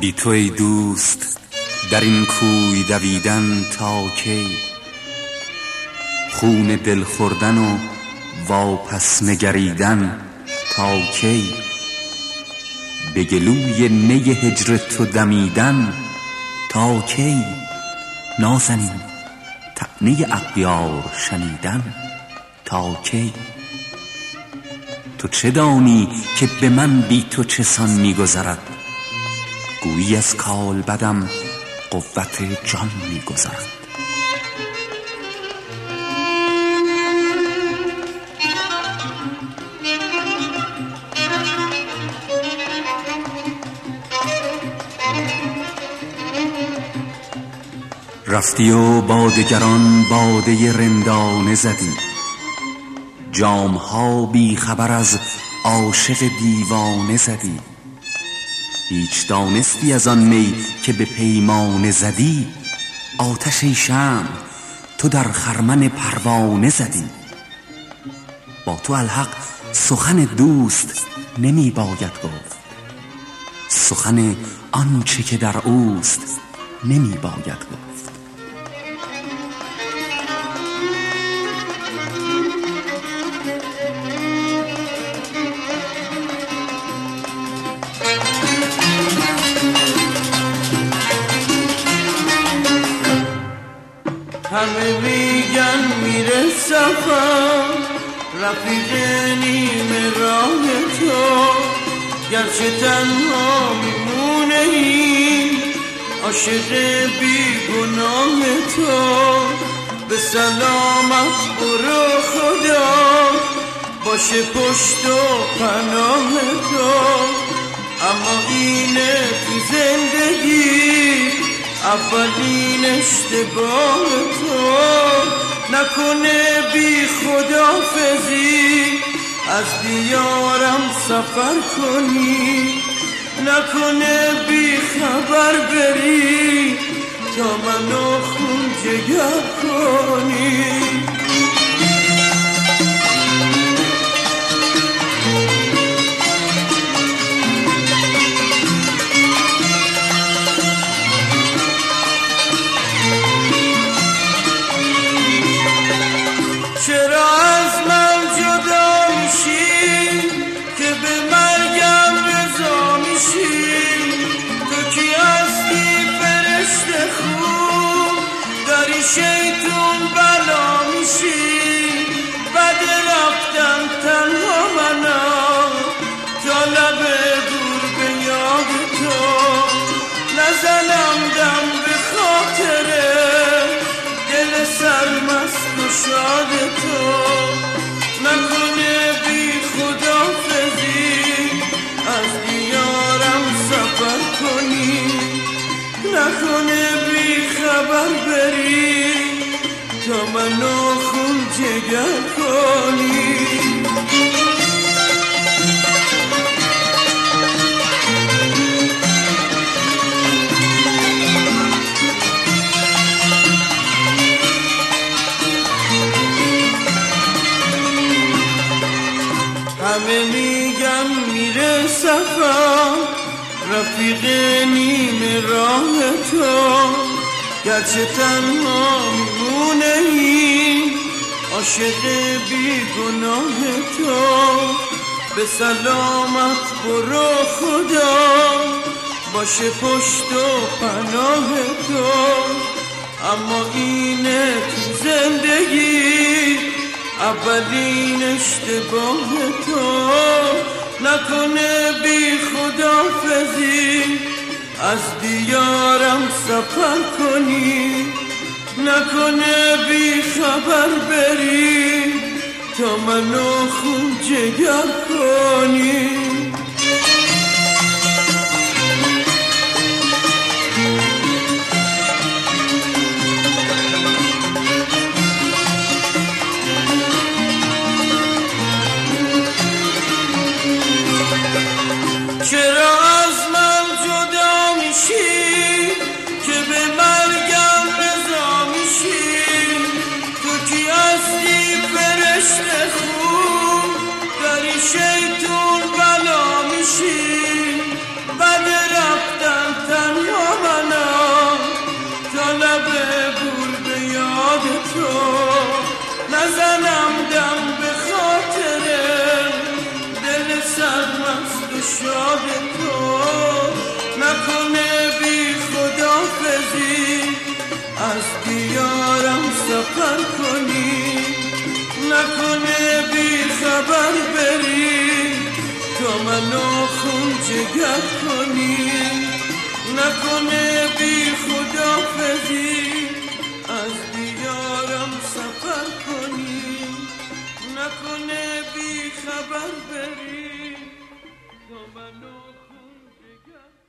بی تو ای دوست در این کوی دویدن تا کی؟ خون دل خوردن و واپس نگریدن تا کی؟ به گلوی نی هجر تو دمیدن تا کی؟ نازنین طعنه اغیار شنیدن تا کی؟ تو چه دانی که به من بی تو چسان می‌گذرد؟ گویی از کالبدم قوت جان می‌گذرد. رفتی و با دگران باده رندانه زدی، جام‌ها بی خبر از عاشق دیوانه زدی. هیچ دانستی از آن می که به پیمانه زدی؟ آتش ای شمع تو در خرمن پروانه زدی. با تو الحق سخن دوست نمی باید گفت، سخن آنچه که در اوست نمی باید گفت. همه میگن میره سفر، رفیق نیمه راه تو، گرچه تنها میمونه این عاشق بیگناه تو. به سلامت برو خدا باشه پشت و پناه تو. اما اینه تو زندگی اولین اشتباه تو. نکنه بی خداحافظی از دیارم سفر کنی، نکنه بی خبر بری تا منو خون جگر کنی. چرا از من جدا میشی که به مرگم رضا میشی؟ تو کی هستی فرشته خوب داری شیطون بلا میشی؟ بد رفتم تنها منم تا لب دور به یاد تو. نزنم دم به خاطره دل سرمست و شاد تو. نکنه بی خداحافظی از دیارم سفر کنی، نکنه بی خبر بری تا منو خون جگر کنی. همه میگن میره سفر، رفیق نیمه راه تو، گرچه تنها میمونه این عاشق بیگناه تو. به سلامت برو خدا باشه پشت و پناه تو. اما اینه تو زندگی اولین اشتباه تو. نکنه بی خداحافظی از دیارم سفر کنی، نکنه بی خبر بری تا منو خون جگر کنی. چرا از من جدا میشی که به مرگم رضا میشی؟ تو کی هستی فرشته خوب داری شیطون بلا میشی؟ بد رفتن شاد تو نکنه بی خدافزی از دیارم سفر کنی نکنه بی خبر بری تو منو خون جگر کنی نکنه بی خدافزی از دیارم سفر کنی نکنه بی خبر بری تو منو خون جگر